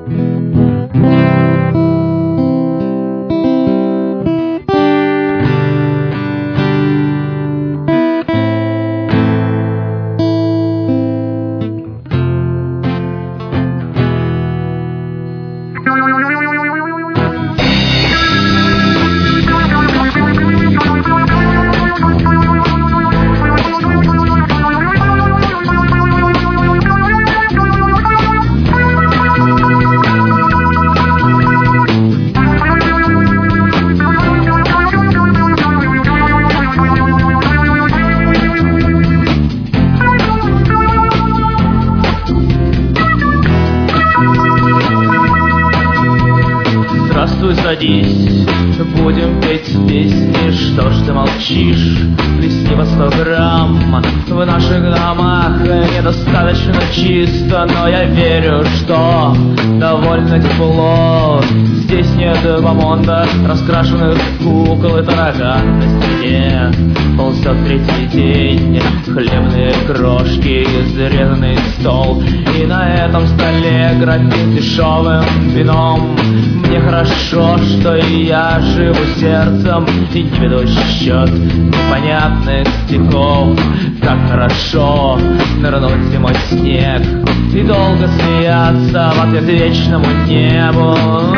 Здравствуй, садись, будем петь песни. Что ж ты молчишь? Плесни по 100 грамм. В наших домах недостаточно чисто, но я верю, что довольно тепло. Здесь нет бомонда, раскрашенных кукол и таракан на стене. Ползет третий день, хлебные крошки, зарезанный стол. И на этом столе графин дешевым вином. Мне хорошо, что и я живу сердцем и не веду счет непонятных стихов. Как хорошо нырнуть в зимой снег и долго смеяться в ответ вечному небу.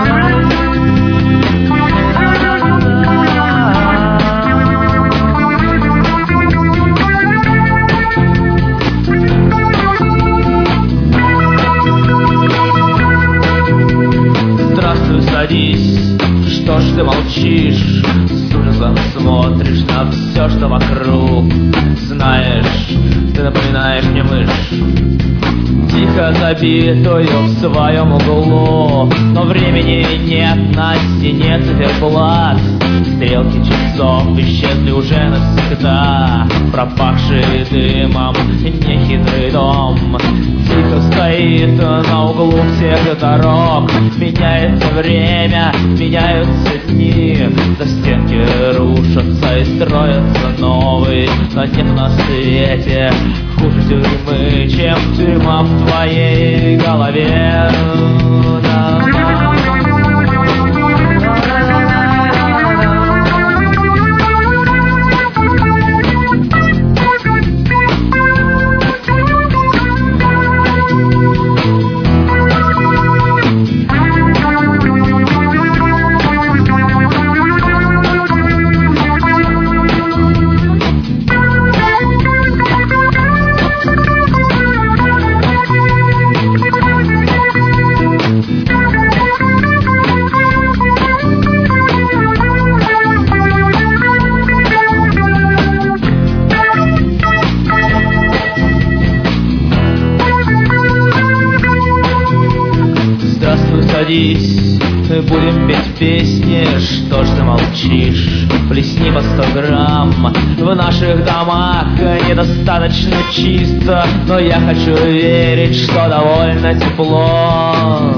Садись, что ж ты молчишь? С ужасом смотришь на все, что вокруг. Знаешь, ты напоминаешь мне мышь, тихо забитую в своем углу. Но времени нет, на стене циферблат. Стрелки часов исчезли уже навсегда. Пропахший дымом нехитрый дом тихо стоит на углу всех дорог. Меняется время, меняются дни, застенки рушатся и строятся новые. Но нет на свете хуже тюрьмы, чем тюрьма в твоей голове. Садись, будем петь песни. Что ж ты молчишь? Плесни по 100 грамм. В наших домах недостаточно чисто, но я хочу верить, что довольно тепло.